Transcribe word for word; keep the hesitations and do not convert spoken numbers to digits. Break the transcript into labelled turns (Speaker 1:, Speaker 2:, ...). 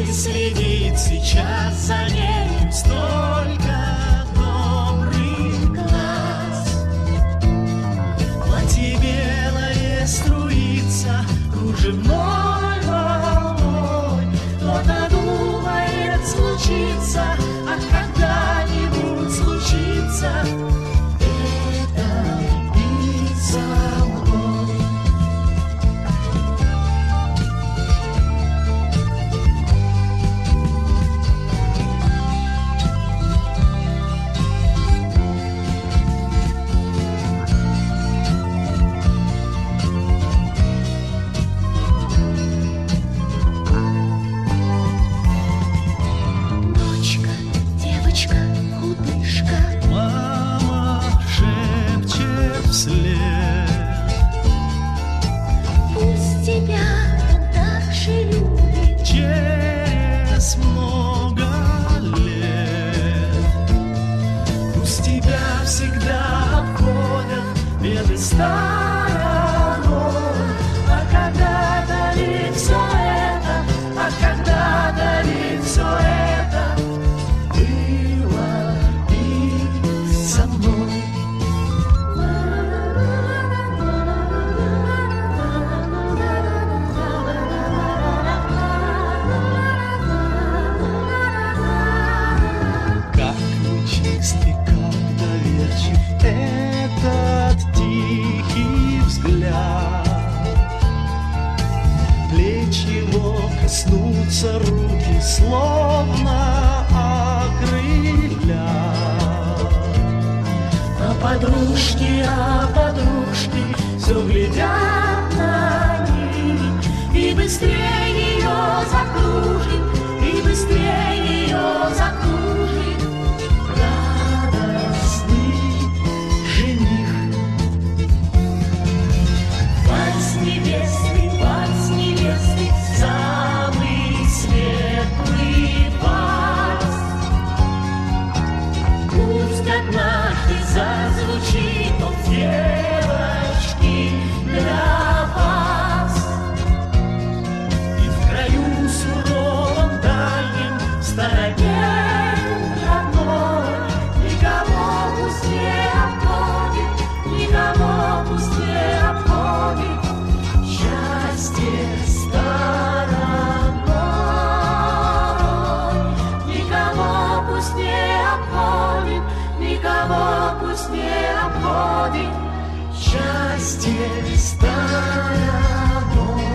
Speaker 1: следит сейчас за ней столько добрых глаз. Платье белое струится кружевной волной, кто-то думает случится, а когда-нибудь случится. Пусть тебя он так же любит через много лет. Пусть тебя всегда обходят беды стороной. А когда-то ведь все это, а когда-то ведь все это было и со мной. Этот тихий взгляд, плеч его коснутся руки, словно окрыля. А подружки, а подружки все глядят на них, и быстрее ее закружит, и быстрее ее закружит радостный жених. Вальс невесты, вальс невесты, самый светлый вальс. Пусть однажды зазвучит он, девочки, для вас. И в краю суровом дальнем, в стороне родной, никого пусть не обходит, никого пусть не обходит счастье стороной. Никого пусть не обходит, никого пусть не обходит счастье стороной.